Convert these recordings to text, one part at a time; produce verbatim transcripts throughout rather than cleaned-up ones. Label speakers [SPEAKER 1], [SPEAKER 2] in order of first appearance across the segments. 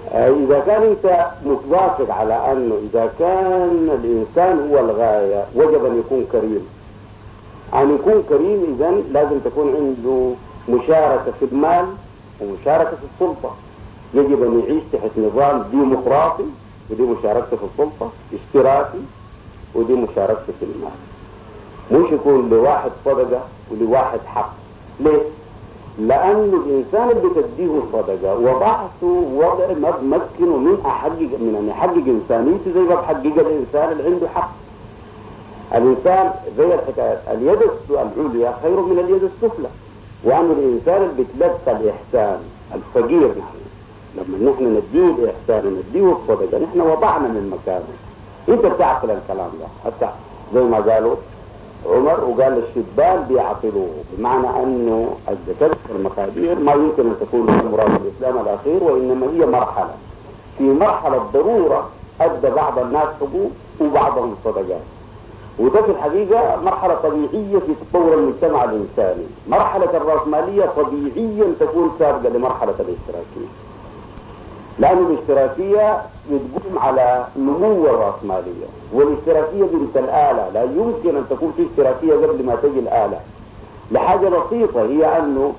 [SPEAKER 1] إذا كان أنت متوافق على أنه إذا كان الإنسان هو الغاية وجب أن يكون كريم. أن يكون كريم إذن لازم تكون عنده مشاركة في المال ومشاركة في السلطة. يجب أن يعيش تحت نظام ديمقراطي، ودي مشاركته في السلطة، اشتراكي، ودي مشاركته في المال. مش يكون لواحد صدقة ولواحد حق. ليه؟ لأن الإنسان اللي بتديه الصدقة وضعته وضع ما بمكنه من أحقق من أن يحقق إنسانيته زي ما بحقق الإنسان اللي عنده حق. الإنسان زي الحكاية، اليد العليا خير من اليد السفلى. وأن الإنسان اللي بيتلقى الإحسان الفقير نحن لما نحن نديه الإحسان نديه الصدقة نحن وضعنا من مكانه. أنت بتعقل الكلام ده حتى زي ما قالوا عمر وقال الشبان بيعقلوه، بمعنى أنه الزكاة المقادير ما يمكن أن تكون مراد الإسلام الأخير، وإنما هي مرحلة. في مرحلة ضرورة أدى بعض الناس حقوق وبعضهم صدقات، وده في الحقيقة مرحلة طبيعية في تطور المجتمع الإنساني. مرحلة الرأسمالية طبيعيا تكون سابقة لمرحلة الاشتراكية، لأن الاشتراكية بتقوم على نمو الرأسمالية، والاشتراكية بنت الآلة. لا يمكن أن تكون في اشتراكية قبل ما تجي الآلة لحاجة بسيطة، هي أنه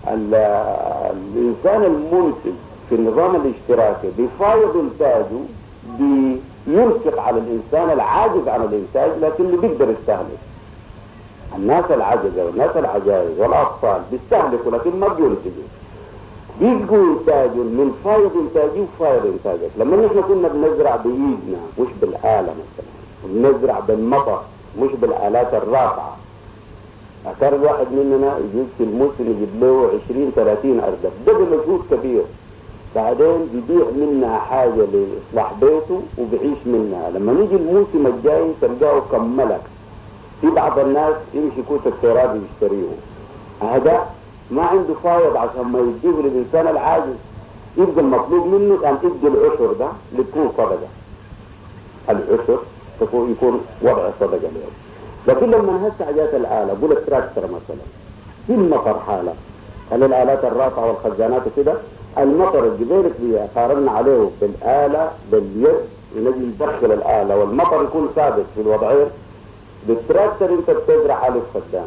[SPEAKER 1] الإنسان المنتج في النظام الاشتراكي بفايض إنتاجه بينفق على الإنسان العاجز عن الإنتاج، لكنه بيقدر يستهلك. الناس العجزة والناس العجائز والأطفال بيستهلكوا لكن ما بينتجوا، بيلقوا إنتاج من فايض إنتاجي وفايض إنتاجك. لما نحن كنا بنزرع بإيدنا مش بالآلة مثلا، وبنزرع بالمطر مش بالآلات الرافعة، كان الواحد مننا يجيب في الموسم يجيب له عشرين ثلاثين أردب، ده بمجهود كبير. بعدين بيبيع منها حاجة لإصلاح بيته وبيعيش منها. لما نيجي الموسم الجاي تلقاه كملك. في بعض الناس يمشي كوت التراب يشتريه، هذا ما عنده فايض عشان ما يديه للإنسان العاجز. يبقى المطلوب منه أن يدي العشر ده لتكون صدقة. العشر يكون وضع صدقة له. لكن لما هسه جات الآلة قول التراكتر مثلا في المطر حالة، هل الآلات الرافعة والخزانات وكده، المطر الجبيرك بيه قارنا عليه بالآلة باليد ونجي ندخل الآلة والمطر يكون ثابت في الوضعين. بالتراكتر انت بتزرع على الفدان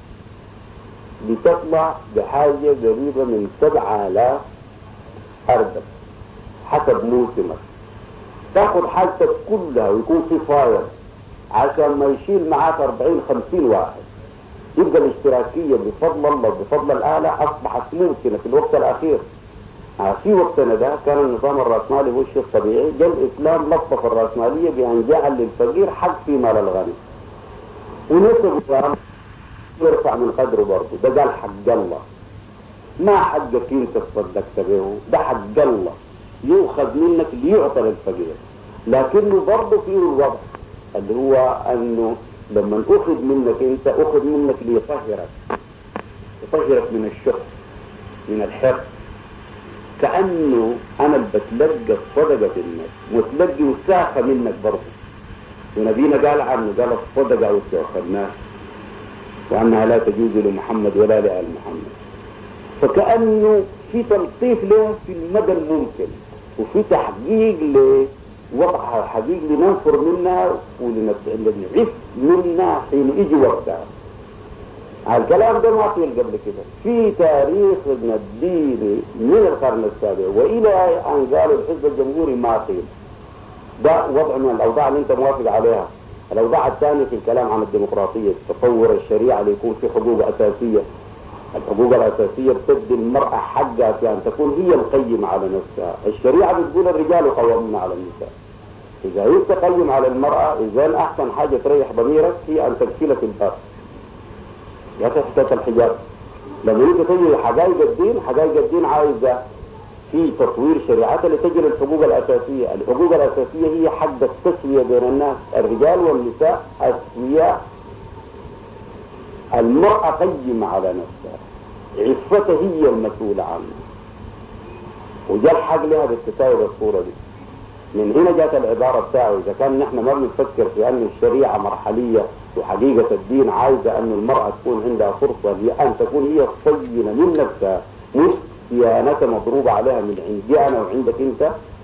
[SPEAKER 1] بتطلع بحاجة قريبة من سبعة آلاف أردب حسب موسمك. تاخد حاجتك كلها ويكون في فاير عشان ما يشيل معاك أربعين خمسين واحد. يبقى الاشتراكية بفضل الله بفضل الآلة أصبحت ممكنة في الوقت الأخير. في وقتنا ده كان النظام الرأسمالي هو الشيء الطبيعي، جاء الإسلام لطف الرأسمالية بأن جعل للفقير حق في مال الغني، ونسب يرفع من قدره برضه. ده قال حق الله، ما حقك انت تصدقت به، ده حق الله يؤخذ منك ليعطى للفقير. لكنه برضه فيه الوضع اللي هو انه لما اخذ منك انت اخذ منك ليطهرك، يطهرك من الشح من الحرص. كأنه انا اللي بتلقى الصدقة منك وتلقي وساخة منك برضه. ونبينا قال عنه قال الصدقة وساخة الناس وأنها لا تجوز لمحمد ولا لآل محمد. فكأنه في تلطيف له في المدى الممكن، وفي تحقيق لوضعها حقيقي لننفر منها ولنعف منها حين يجي وقتها. الكلام ده ما قيل قبل كده في تاريخ ابن الدين من القرن السابع وإلى أن قالوا الحزب الجمهوري ما قيل. ده وضع من الأوضاع اللي أنت موافق عليها. الأوضاع الثانية في الكلام عن الديمقراطية، تطور الشريعة ليكون في حقوق أساسية. الحقوق الأساسية بتدي المرأة حقها في أن تكون هي القيمة على نفسها. الشريعة بتقول الرجال قوامون على النساء. إذا هي تقيم على المرأة، إذا أحسن حاجة تريح ضميرك هي أن تغسلك الباب. يا أخي حكاية الحجاب لما يجي تجي حقائق الدين، حقائق الدين عايزة في تطوير شريعتها لتجري الحقوق الأساسية. الحقوق الأساسية هي حق التسوية بين الناس، الرجال والنساء أسوياء. المرأة قيمة على نفسها، عفتها هي المسؤولة عنها، وجاء الحق لها بالتساوي بالصورة دي. من هنا جاءت العبارة بتاعه إذا كان نحن ما بنفكر في أن الشريعة مرحلية وحقيقة الدين عايزة أن المرأة تكون عندها فرصة لأن تكون هي الصينة من نفسها، مش صيانة مضروبة عليها من عندي أنا وعندك أنت.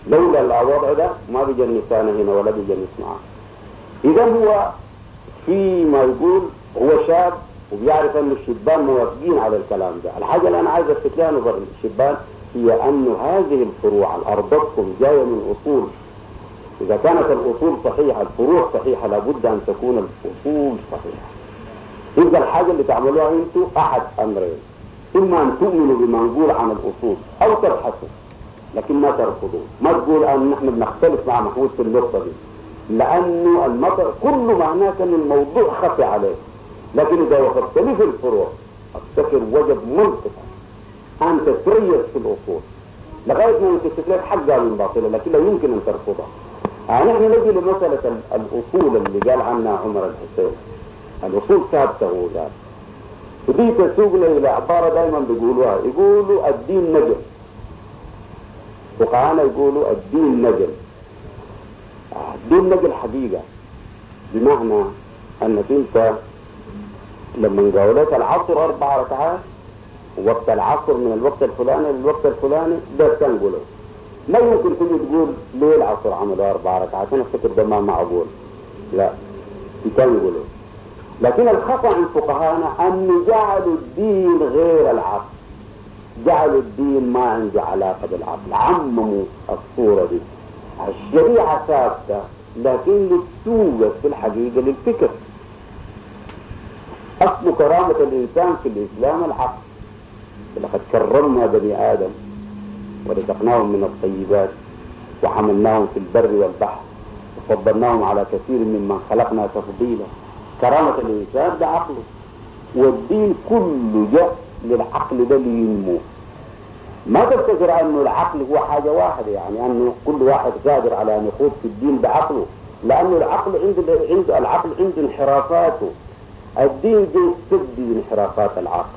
[SPEAKER 1] لولا الوضع ده ما بيجي النسان هنا ولا بيجي معاه. إذا هو في ما يقول هو شاب وبيعرف أن الشبان موافقين على الكلام ده. الحاجة اللي أنا عايز أفتح لها نظر الشبان هي أن هذه الفروع الأرضكم جاية من أصول. إذا كانت الأصول صحيحة الفروع صحيحة لابد أن تكون الأصول صحيحة. يبقى الحاجة اللي تعملوها أنتم أحد أمرين، إما أن تؤمنوا بما نقول عن الأصول أو تبحثوا، لكن ما ترفضوا. ما تقول أن نحن بنختلف مع محمود في النقطة دي، لأنه المطر كل معناه أن الموضوع خفي عليه. لكن إذا وقفت لي في الفروع أفتكر وجب منطقة أن تتريث في الأصول لغاية ما يكتشف لك حقها من باطلة، لكن لا يمكن أن ترفضها. يعني نحن نجي لمسألة الأصول اللي قال عنها عمر الحسين، الأصول ثابتة هو قال، ودي تسوقنا إلى عبارة دائما بيقولوها، يقولوا الدين نجم. فقهانا يقولوا الدين نجم. الدين نجم حقيقة، بمعنى أنك أنت لما قولت العصر أربع ركعات وقت العصر من الوقت الفلاني للوقت الفلاني ده تنقله. لا يمكن تجي تقول ليه العصر عملوا أربع ركعات، أنا أفتكر ده ما معقول. لا تنقله. لكن الخطأ عند فقهانا أن جعلوا الدين غير العقل، جعلوا الدين ما عنده علاقة بالعقل، عمموا الصورة دي. الشريعة ثابتة لكن لتسوق في الحقيقة للفكر. أصل كرامة الإنسان في الإسلام العقل. لقد كرمنا بني آدم ورزقناهم من الطيبات وحملناهم في البر والبحر وفضلناهم على كثير ممن خلقنا تفضيلا. كرامة الإنسان ده عقله، والدين كله جاء للعقل ده لينمو. ما تفتكر أنه العقل هو حاجة واحدة، يعني أنه كل واحد قادر على أن يخوض في الدين بعقله، لأنه العقل عنده عنده العقل عنده انحرافاته. الدين جاء يسد انحرافات العقل.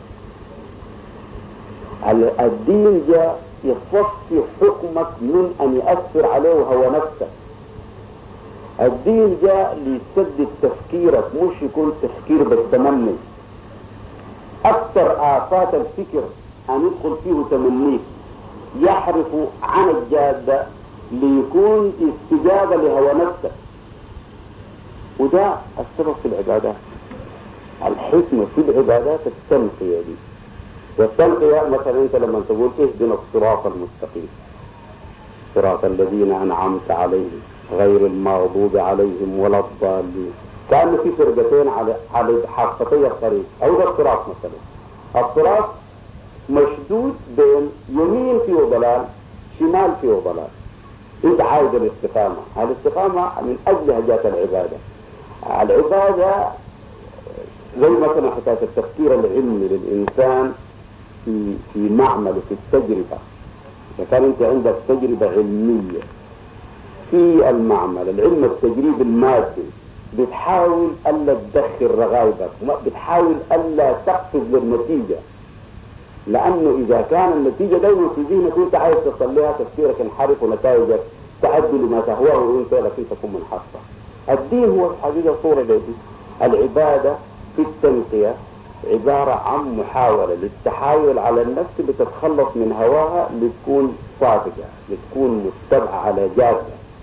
[SPEAKER 1] الدين جاء يصفي حكمك من أن يؤثر عليه هو نفسه. الدين جاء ليسدد تفكيرك، مش يكون تفكير بالتمني. أكثر آفات الفكر أن يدخل فيه تمنيك، يحرف عن الجادة ليكون استجابة لهوى نفسك. وده السبب في العبادات. الحكمة في العبادات التنقية دي. والتنقية مثلا أنت لما تقول اهدنا الصراط المستقيم، صراط الذين أنعمت عليهم غير المغضوب عليهم ولا الضالين، كأن في فرقتين على على حافتي الطريق، أو ده الصراط مثلا. الصراط مشدود بين يمين فيه ضلال شمال فيه ضلال. أنت عايز الاستقامة، الاستقامة من أجلها جاءت العبادة. العبادة زي مثلا حكاية التفكير العلمي للإنسان في في معمل وفي التجربة. إذا كان أنت عندك تجربة علمية في المعمل، العلم التجريبي المادي، بتحاول ألا تدخل رغائبك، بتحاول ألا تقفز للنتيجة، لأنه إذا كان النتيجة دايما في ذهنك أنت عايز تصليها، تفكيرك انحرف ونتائجك تعدي لما تهواه وأنت لكن تكون منحصة. الدين هو الحقيقة صورة دي. العبادة في التنقية عبارة عن محاولة للتحايل على النفس لتتخلص من هواها لتكون صادقة، لتكون متبعة على جادة.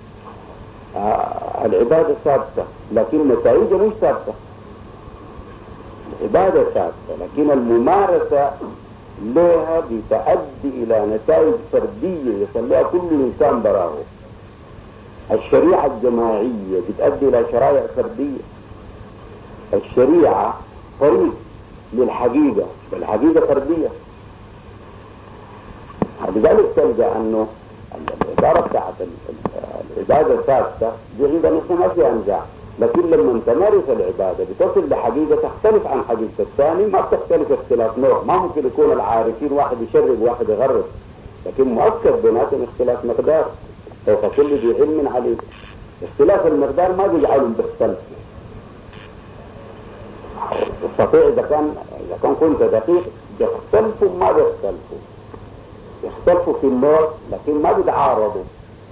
[SPEAKER 1] آه العبادة ثابتة لكن نتائجها مش ثابتة. العبادة ثابتة لكن الممارسة لها بتؤدي إلى نتائج فردية يصليها كل إنسان براه. الشريعة الجماعية بتؤدي إلى شرائع فردية. الشريعة طريق للحقيقة، الحقيقة فردية. لذلك تلقى أنه العبارة بتاعت العبادة الثابتة دي عندنا نحن ما فيها نزاع، لكن لما تمارس العبادة بتصل لحقيقة تختلف عن حقيقة الثاني، ما بتختلف اختلاف نوع. ما ممكن يكون العارفين واحد يشرب واحد يغرب، لكن مؤكد بيناتهم اختلاف مقدار. فوق كل ذي علم عليه. اختلاف المقدار ما بيجعلهم بيختلفوا. تستطيع إذا كان إذا كان كنت دقيق يختلفوا ما بيختلفوا، يختلفوا في النوع لكن ما بيتعارضوا.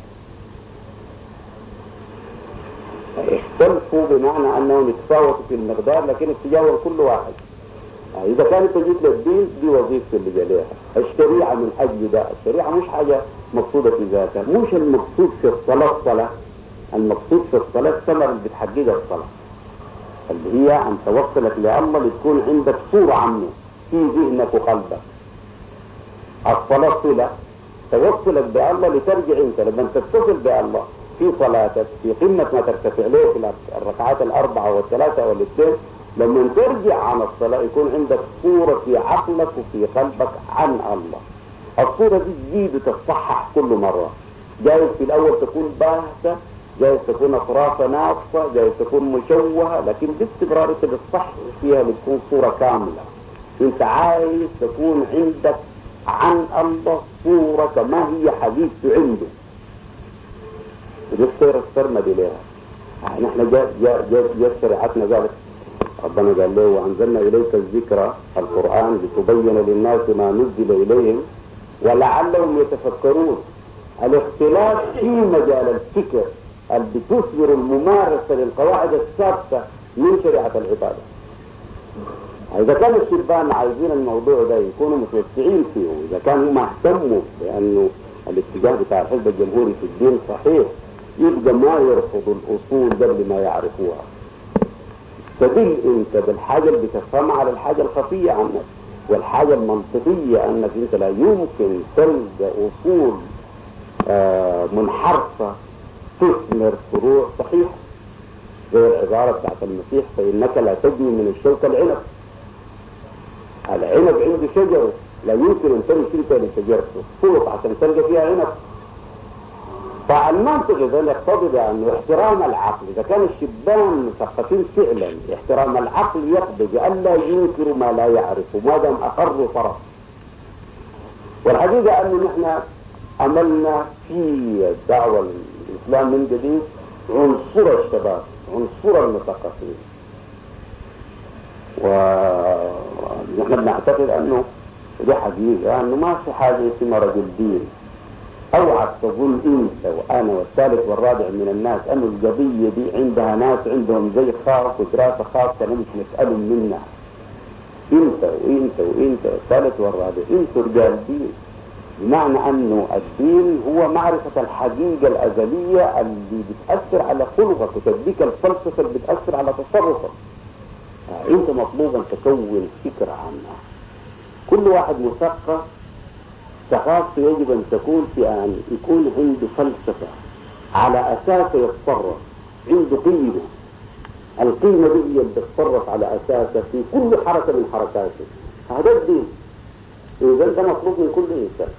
[SPEAKER 1] يختلفوا بمعنى أنهم يتفاوتوا في المقدار لكن يتجاوز كل واحد. إذا كانت جيت للدين دي وظيفة اللي جاليها. الشريعة من أجل ده، الشريعة مش حاجة مقصودة في ذاتها، مش المقصود في الصلاة الصلاة. المقصود في الصلاة الثمرة اللي بتحققها الصلاة، اللي هي أن توصلك لله لتكون عندك صورة عنه في ذهنك وقلبك. الصلاة صلة توصلك بالله لترجع أنت لما تتصل بالله في صلاتك في قمة ما ترتفع له في الركعات الأربعة والثلاثة والاثنين، لما ترجع عن الصلاة يكون عندك صورة في عقلك وفي قلبك عن الله. الصورة دي تزيد وتتصحح كل مرة، جايز في الأول تكون باهتة، جايز تكون أطرافها ناقصة، جايز تكون مشوهة، لكن باستمرار انت بتصحح فيها لتكون صورة كاملة. انت عايز تكون عندك عن الله صورة كما هي حديث عنده، ودي الصورة السرمدي لها. يعني احنا جاء جاء جاء جاء شريعتنا قالت، ربنا قال له وأنزلنا إليك الذكر القرآن لتبين للناس ما نزل إليهم ولعلهم يتفكرون. الاختلاف في مجال الفكر اللي بتثمر الممارسة للقواعد الثابتة من شريعة العبادة. إذا كان الشبان عايزين الموضوع ده يكونوا متوسعين فيه، إذا كانوا ما اهتموا بأنه الاتجاه بتاع الحزب الجمهوري في الدين صحيح، يبقى ما يرفضوا الأصول قبل ما يعرفوها. تدل انت بالحاجة اللي بتفهمها على الحاجة الخفية عنك، والحاجة المنطقية انك انت لا يمكن تلقى اصول آه منحرفة تثمر فروع صحيحة، زي العبارة بتاعت المسيح فإنك لا تجني من الشوكة العنب. العنب عنده شجرة، لا يمكن ان تمشي انت لشجرته فوق عشان تلقى فيها عنب. فالمنطق إذا يقتضي بأنه احترام العقل، إذا كان الشبان مثقفين فعلا احترام العقل يقضي بألا ينكروا ما لا يعرفوا ما دام أقروا طرف. والحقيقة أنه نحن عملنا في الدعوة الإسلام من جديد عنصر الشباب، عنصر المثقفين، ونحن بنعتقد أنه دي حقيقة أنه ما في حاجة اسمها رجل دين. اوعى تظن انت وانا والثالث والرابع من الناس انه القضيه دي عندها ناس عندهم زي خاص ودراسه خاصه مش نسالهم منها. انت وانت وانت والثالث والرابع انتوا رجال دين، بمعنى انه الدين هو معرفه الحقيقه الازليه اللي بتاثر على خلقك وتديك الفلسفه اللي بتاثر على تصرفك. انت مطلوب ان تكون فكره عنها. كل واحد مثقف ثقافته يجب أن تكون في أن يكون عنده فلسفة على أساسه يتصرف، عنده قيمة. القيمة دي هي اللي تتصرف على أساسه في كل حركة من حركاته. هذا الدين، إذا ده مطلوب من كل إنسان.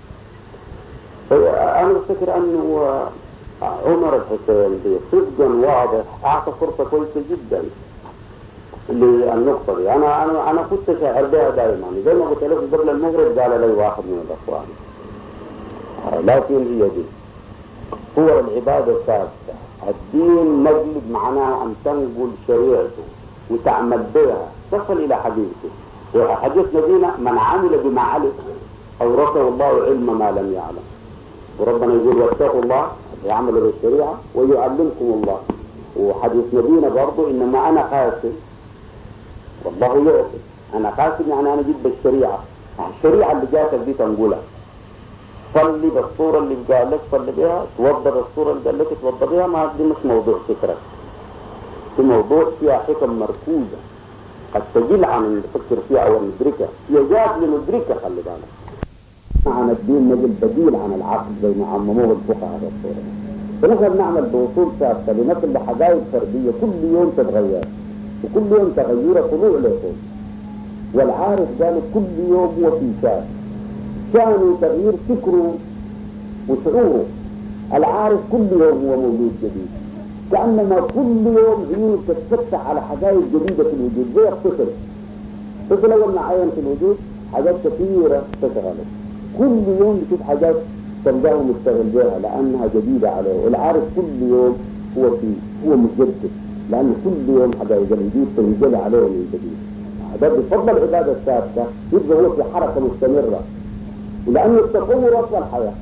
[SPEAKER 1] أنا أفتكر أنه عمر الحسين بصدق واضح أعطى فرصة كويسة جدا للنقطة دي. أنا أنا أنا كنت شاعر بها دائما، زي ما قلت لكم قبل المغرب قال لي واحد من الأخوان، لكن هي دي هو العبادة الثابتة. الدين مجلب معناه أن تنقل شريعته وتعمل بها تصل إلى حديثه. وحديث نبينا من عمل بما علم أورثه الله علم ما لم يعلم. وربنا يقول واتقوا الله يعمل بالشريعة ويعلمكم الله. وحديث نبينا برضو إنما أنا قاسم والله يعطي. أنا قاسم يعني أنا جيت بالشريعة، الشريعة اللي جاتك دي تنقلها. صلي بالصورة اللي قال لك صلي بها، توضى بالصورة اللي قال لك توضى بها. ما دي مش موضوع فكرة، في موضوع فيها حكم مركوزة قد تجل عن اللي نفكر فيها أو ندركها، هي جات لندركها. خلي بالك عن الدين نجد بديل عن العقل زي ما عمموه الفقهاء هذا الصورة. فنحن بنعمل بوصول ثابتة لنقل لحقائق فردية كل يوم تتغير، وكل يوم تغير طلوع لفوق. والعارف قالوا كل يوم هو في شان، شانه تغيير فكره وشعوره. العارف كل يوم هو موجود جديد، كأنما كل يوم عيونه تتفتح على حقائق جديدة في الوجود. زي الطفل، الطفل أول ما عين في الوجود حاجات كثيرة تشغله، كل يوم بشوف حاجات تلقاه مشتغل بها لأنها جديدة عليه. والعارف كل يوم هو في هو مجدد، لأن كل يوم حقائق الوجود تنزل عليه من جديد. هذا بفضل العبادة الثابتة يبقى هو في حركة مستمرة، ولأن التطور أصل الحياة.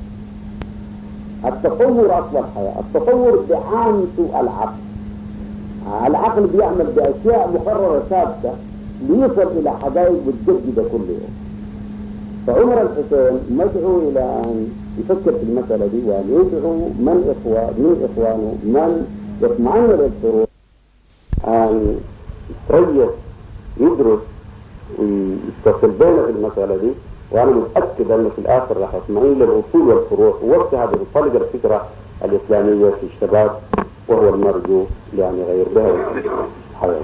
[SPEAKER 1] التطور أصل الحياة، التطور بعامته العقل. العقل بيعمل بأشياء مقررة ثابتة ليصل إلى حقائق متجددة كل يوم. فعمر الحسين مدعو إلى أن يفكر في المسألة دي وأن يدعو من إخوان من إخوانه من يطمئن للفروع أن يتريث يدرس ويتصل بينا في المسألة دي. وأنا متأكد أنه في الآخر راح يطمئن للأصول والفروع، ووقتها بتنطلق الفكرة الإسلامية في الشباب، وهو المرجو يعني غير بها الحياة.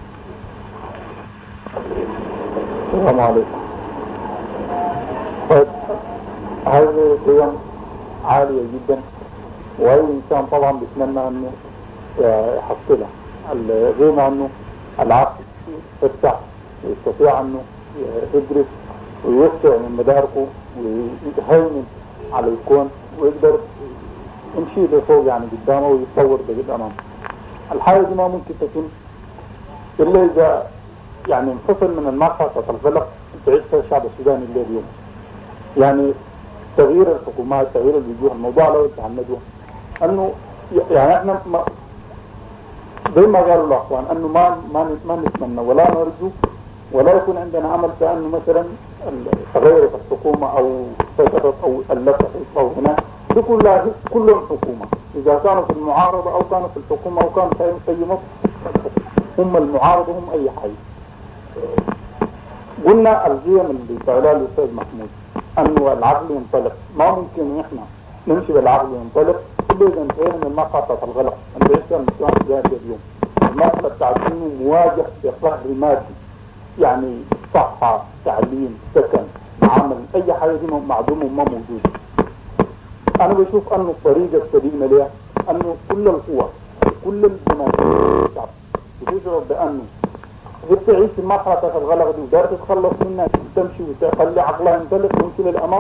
[SPEAKER 2] السلام عليكم. هذه قيم عالية جدا، وأي إنسان طبعا بيتمنى أنه يحصلها، غير ما أنه العقل يفتح ويستطيع أنه يدرس ويوسع من مداركه ويهيمن على الكون ويقدر يمشي لفوق يعني قدامه ويتطور بقدامه. الحاجة دي ما ممكن تتم إلا إذا يعني انفصل من المرحلة الغلق تعيش فيها الشعب السوداني اللي اليوم. يعني تغيير الحكومات، تغيير الوجوه، الموضوع لو تعمدوا انه يعني احنا ما زي ما قالوا الاخوان انه ما ما ما نتمنى ولا نرجو ولا يكون عندنا امل بانه مثلا تغيرت الحكومه او سيطرت او التت او هناك، دي كلها كلهم حكومه، اذا كانوا في المعارضه او كانوا في الحكومه او كانوا في اي مصر هم المعارضه هم اي حي. قلنا القيم اللي قالها الاستاذ محمود انه العقل ينطلق، ما ممكن احنا نمشي بالعقل ينطلق الا اذا انتهينا من مرحله الغلق اللي بيحصل المجتمع السوداني اليوم. المرحله بتاعت انه مواجه بقهر مادي، يعني صحه، تعليم، سكن، عمل، اي حاجه دي معدومه وما موجوده. انا بشوف انه الطريقه السليمه ليها انه كل القوى كل الجماهير الشعب بتشعر بانه هي تعيش في مرحلة الغلق دي ودارت تتخلص منها تمشي وتخلي عقلها ينطلق ويمشي للأمام.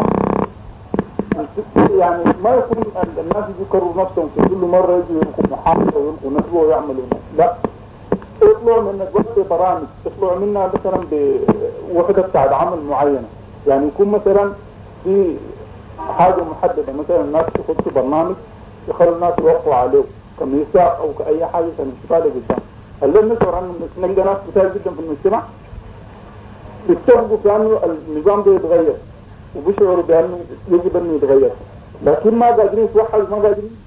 [SPEAKER 2] يعني ما يكون الناس يذكروا نفسهم في كل مرة يجوا يلقوا محافظة ويلقوا نسبة ويعملوا، لا، يطلعوا من وقت برامج، يطلعوا منها مثلا بوحدة بتاعت عمل معينة. يعني يكون مثلا في حاجة محددة، مثلا الناس يخطوا برنامج يخلوا الناس يوقفوا عليه كميثاق أو كأي حاجة كمشكلة قدام. هل نشعر أن نلقى ناس كتير جدا في المجتمع بيتفقوا في أنه النظام ده يتغير وبيشعروا بأنه يجب أنه يتغير، لكن ما قادرين يتوحدوا، ما قادرين،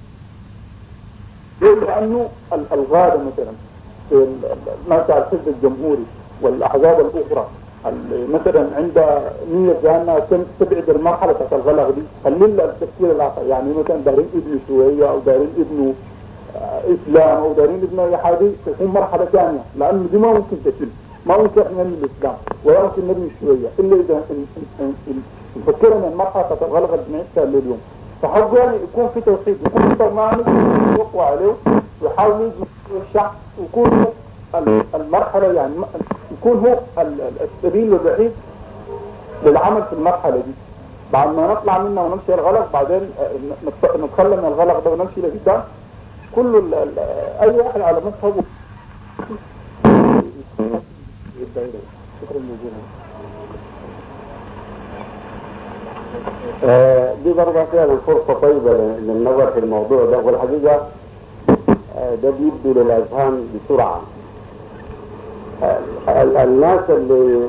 [SPEAKER 2] لأنه الغادة مثلا الناس على الحزب الجمهوري والأحزاب الأخرى مثلا عندها نية بأنها تبعد المرحلة الغلق دي، خلينا التفكير الآخر. يعني مثلا دارين ابن شوية أو دارين ابنه اسلام او دارين ابن اي حاجه تكون مرحله ثانيه، لانه دي ما ممكن تتم، ما ممكن احنا نبني الاسلام ولا ممكن نبني شويه الا اذا نفكر من مرحله الغلغه اللي بنعيشها اليوم. فحق يعني يكون في توحيد، يكون في برنامج يوقعوا عليه ويحاولوا يجمعوا الشعب، ويكون المرحله يعني يكون هو السبيل الوحيد للعمل في المرحله دي. بعد ما نطلع منها ونمشي الغلق بعدين نتخلى من الغلق ده ونمشي لقدام. كل اي واحد على مذهبه. شكرا جزيلا.
[SPEAKER 1] آه دي برضه فيها الفرصه طيبه للنظر في الموضوع ده، والحقيقه آه ده بيبدو للاذهان بسرعه. آه الناس اللي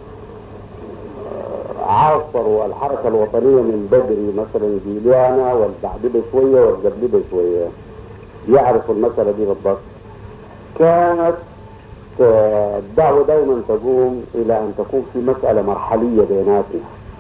[SPEAKER 1] عاصروا الحركه الوطنيه من بدري مثلا جيليانا والبعد بشويه والقبل بشويه يعرفوا المسألة دي بالضبط. كانت الدعوة دائما تقوم إلى أن تكون في مسألة مرحلية بيناتنا.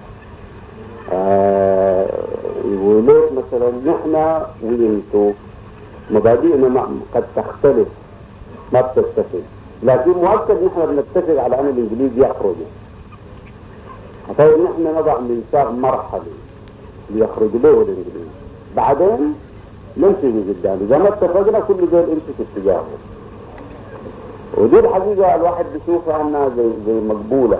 [SPEAKER 1] آه يقولوا مثلا نحن وانتو مبادئنا قد تختلف ما بتتفق، لكن مؤكد نحن بنتفق على أن الإنجليز يخرجوا. طيب نحن نضع ميثاق مرحلي ليخرجوا له الإنجليز، بعدين نمشي من قدام. إذا ما اتفقنا كل دول امشي في اتجاهه. ودي الحقيقة الواحد بيشوفها أنها زي زي مقبولة،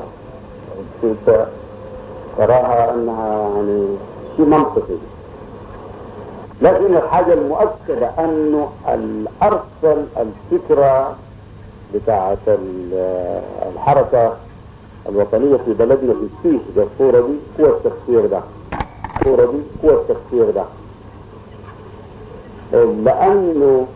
[SPEAKER 1] تراها أنها يعني شيء منطقي. لكن الحاجة المؤكدة أنه الأرسل الفكرة بتاعة الحركة الوطنية في بلدنا في السيس بالصورة دي هو التفسير ده. الصورة دي هو التفسير ده. لأنه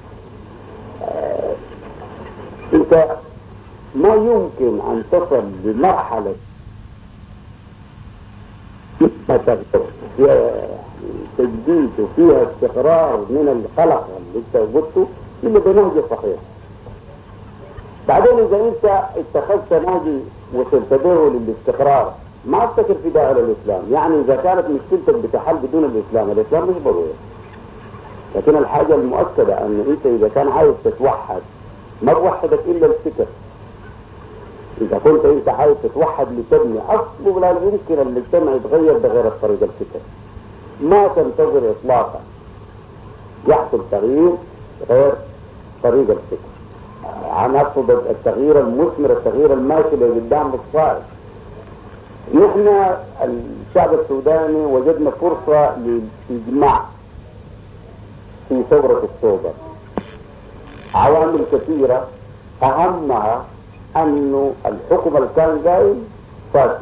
[SPEAKER 1] آه أنت ما يمكن أن تصل لمرحلة ما تغير فيها تجديد وفيها استقرار من القلق اللي انت قلته إلا بنهج صحيح. بعدين إذا أنت اتخذت نهج وصلت به للاستقرار ما افتكر في داعي للإسلام. يعني إذا كانت مشكلتك بتحل بدون الإسلام، الإسلام مش ضروري. لكن الحاجة المؤكدة أن أنت إذا كان عايز تتوحد ما توحدك إلا الفكر. إذا كنت أنت عايز تتوحد لتبني أصله لا يمكن المجتمع يتغير بغير الطريقة الفكر. ما تنتظر إطلاقا يحصل تغيير غير طريقة الفكر. أنا أقصد التغيير المثمر، التغيير الماشي اللي قدام الصائب. نحن الشعب السوداني وجدنا فرصة للإجماع في ثورة أكتوبر. عوامل كثيرة أهمها أنه الحكم اللي كان قايم فاسد،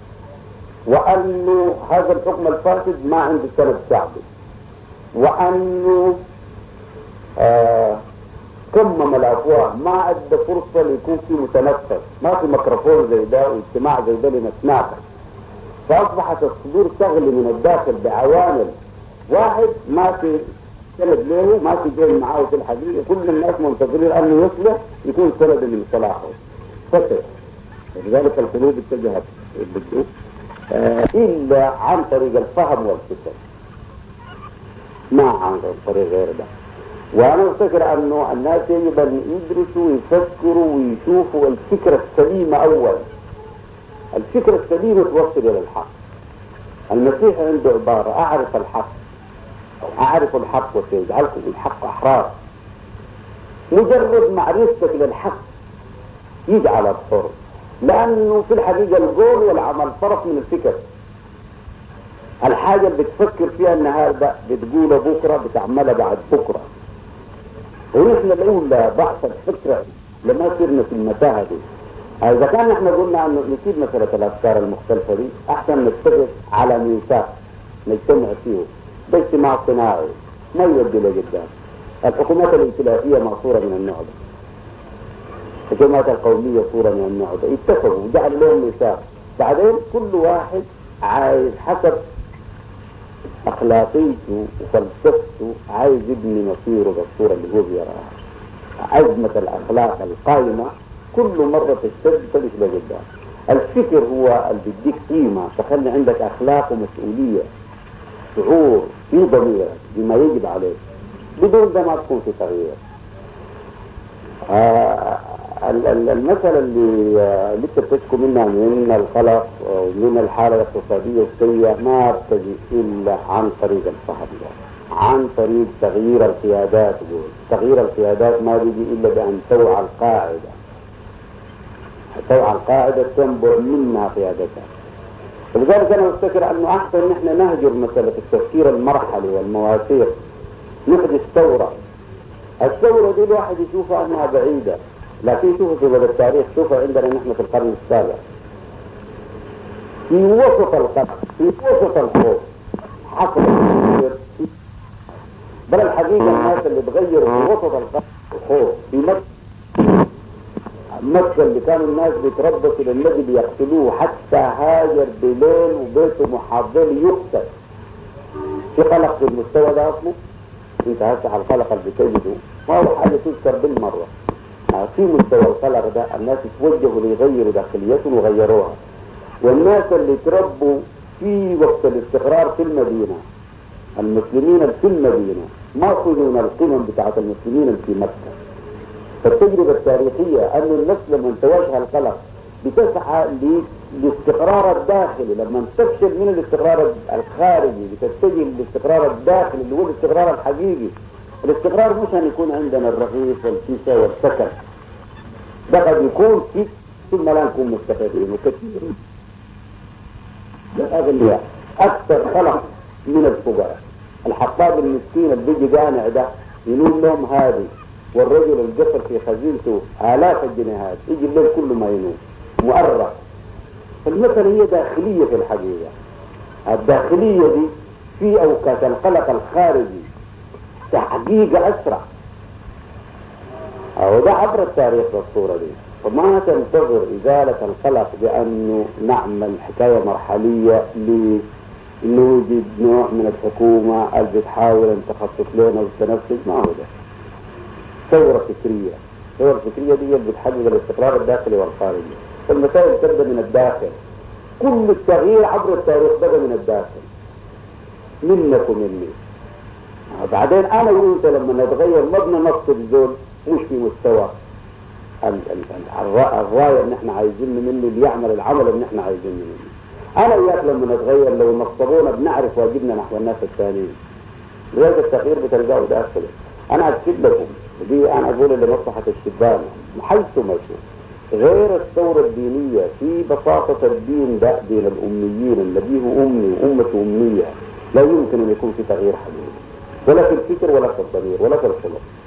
[SPEAKER 1] وأنه هذا الحكم الفاسد ما عنده سند شعبي، وأنه آه كمم الأفواه، ما أدى فرصة ليكون في متنفس، ما في ميكروفون زي ده واجتماع زي ده لنسمعه. فأصبحت الصدور تغلي من الداخل بعوامل واحد ما في سند له، ما في جاي معاه في الحقيقة. كل الناس منتظرين أنه يصلح يكون سند من صلاحه فسد. لذلك القلوب اتجهت آه إلا عن طريق الفهم والفكر، ما عن طريق غير ده. وأنا أفتكر أنه الناس يجب أن يدرسوا ويفكروا ويشوفوا الفكرة السليمة أول. الفكرة السليمة توصل إلى الحق. المسيح عنده عبارة: أعرف الحق أو أعرف الحق وسيجعلكم الحق أحرار. مجرد معرفتك للحق يجعلك حر، لأنه في الحقيقة القول والعمل طرف من الفكر. الحاجة اللي بتفكر فيها النهارده بتقولها بكرة بتعملها بعد بكرة. ونحن لولا بعث الفكرة لما صرنا في المتاهة دي. إذا كان احنا قلنا انه نسيب مسألة الأفكار المختلفة دي، أحسن نتفق على ميثاق نجتمع فيه باجتماع صناعي ما يودي لقدام. الحكومات الائتلافية مأثورة من النوع ده، الحكومات القومية صورة من النوع ده، اتفقوا وجعلوا لهم ميثاق. بعدين كل واحد عايز حسب أخلاقيته وفلسفته عايز يبني مصيره بالصورة اللي هو بيراها. عزمة الأخلاق القائمة كل مرة تشتد تمشي لقدام. الفكر هو اللي بيديك قيمة، تخلي عندك أخلاق ومسؤولية، شعور في ضميرك بما يجب عليك. بدون ده ما تكون في تغيير. آه المسألة اللي آه لسه بتشكو منها من القلق ومن الحالة الاقتصادية السيئة ما بتجي إلا عن طريق الفهم، عن طريق تغيير القيادات. تغيير القيادات ما بيجي إلا بأن توعى القاعدة، توعى القاعدة تنبع منها قيادتها. ولذلك أنا أفتكر أنه أحسن نحن نهجر مسألة التفكير المرحلي والمواثيق. نحدث ثورة. الثورة دي الواحد يشوفها أنها بعيدة، لكن شوفوا في بدء التاريخ، شوفوا عندنا نحن في القرن السابع في وسط القرن، في وسط الخوف حصل التغيير. بل الحقيقة الناس اللي تغيروا في وسط القرن الخوف في مكة. مكة اللي كانوا الناس بيتربصوا للذي بيقتلوه حتى هاجر بليل وبيته محاضر يقتل. في قلق في المستوى ده أصله. انت هسه على القلق اللي بتجده ما هو حاجة تذكر بالمرة. في مستوى القلق ده الناس يتوجهوا ليغيروا داخليتهم وغيروها. والناس اللي تربوا في وقت الاستقرار في المدينة، المسلمين في المدينة ما خذوا من القمم بتاعت المسلمين في مكة. فالتجربة التاريخية أن النفس لما تواجه القلق بتسعى للاستقرار الداخلي. لما تفشل من الاستقرار الخارجي بتتجه للاستقرار الداخلي اللي هو الاستقرار الحقيقي. الاستقرار مش أن يكون عندنا الرغيف والكيسة والسكن، ده قد يكون في ثم لا نكون مستفيدين وكثيرين. الأغنياء أكثر خلق من الفقراء. الحطاب المسكين اللي بيجي جامع ده ينول لهم هذه، والرجل القصر في خزينته آلاف الجنيهات يجي الليل كله ما ينوم مؤرق. فالمثل هي داخلية في الحقيقة. الداخلية دي في أوقات القلق الخارجي تحقيق أسرع. وده عبر التاريخ بالصورة دي. فما تنتظر إزالة القلق بأنه نعمل حكاية مرحلية انه يوجد نوع من الحكومة اللي بتحاول ان تخطط لنا وتنفذ. ما هو ده ثورة فكرية. الثورة الفكرية دي اللي بتحقق الاستقرار الداخلي والخارجي. فالمسائل تبدأ من الداخل. كل التغيير عبر التاريخ بدأ من الداخل، منك ومني. بعدين انا وانت لما نتغير مبنى نص الزول مش في مستوى الراية اللي احنا عايزين منه اللي يعمل العمل اللي احنا عايزين منه. انا وياك لما نتغير لو نصبونا بنعرف واجبنا نحو الناس الثانيين. لذلك التغيير بتلقاه داخلي. انا اكتب لكم دي انا اقول لمصلحة الشبان حيث مشوا غير الثورة الدينية في بساطة الدين ده دين الاميين الذي هو امي وامة امية لا يمكن ان يكون في تغيير حقيقي ولا في الفكر ولا في الضمير ولا في الخلق.